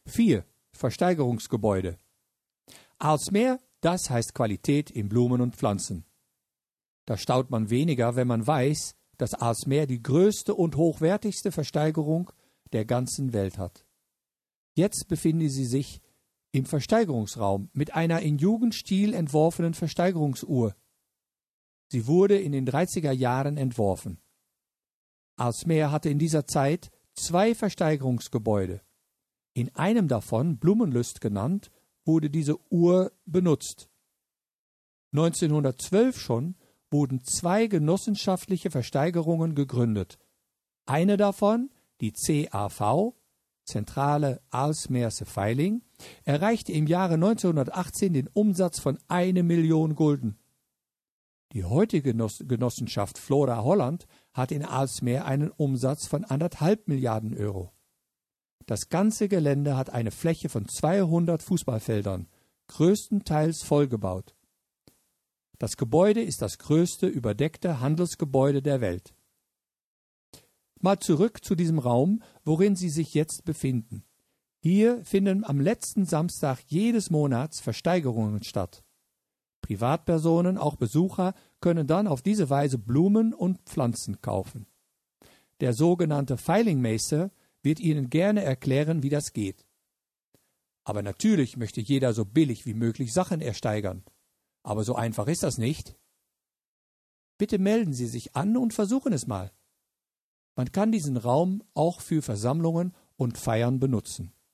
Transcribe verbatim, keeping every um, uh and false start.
vier. Versteigerungsgebäude. Aalsmeer, das heißt Qualität in Blumen und Pflanzen. Da staunt man weniger, wenn man weiß, dass Aalsmeer die größte und hochwertigste Versteigerung der ganzen Welt hat. Jetzt befindet sie sich im Versteigerungsraum mit einer in Jugendstil entworfenen Versteigerungsuhr. Sie wurde in den dreißiger Jahren entworfen. Aalsmeer hatte in dieser Zeit zwei Versteigerungsgebäude. In einem davon, Blumenlust genannt, wurde diese Uhr benutzt. neunzehnhundertzwölf schon wurden zwei genossenschaftliche Versteigerungen gegründet. Eine davon, die C A V, Zentrale Aalsmeerse Veiling, erreichte im Jahre neunzehnhundertachtzehn den Umsatz von eine Million Gulden. Die heutige Genossenschaft Flora Holland hat in Aalsmeer einen Umsatz von anderthalb Milliarden Euro. Das ganze Gelände hat eine Fläche von zweihundert Fußballfeldern, größtenteils vollgebaut. Das Gebäude ist das größte überdeckte Handelsgebäude der Welt. Mal zurück zu diesem Raum, worin Sie sich jetzt befinden. Hier finden am letzten Samstag jedes Monats Versteigerungen statt. Privatpersonen, auch Besucher, können dann auf diese Weise Blumen und Pflanzen kaufen. Der sogenannte Veilingmeester wird Ihnen gerne erklären, wie das geht. Aber natürlich möchte jeder so billig wie möglich Sachen ersteigern. Aber so einfach ist das nicht. Bitte melden Sie sich an und versuchen es mal. Man kann diesen Raum auch für Versammlungen und Feiern benutzen.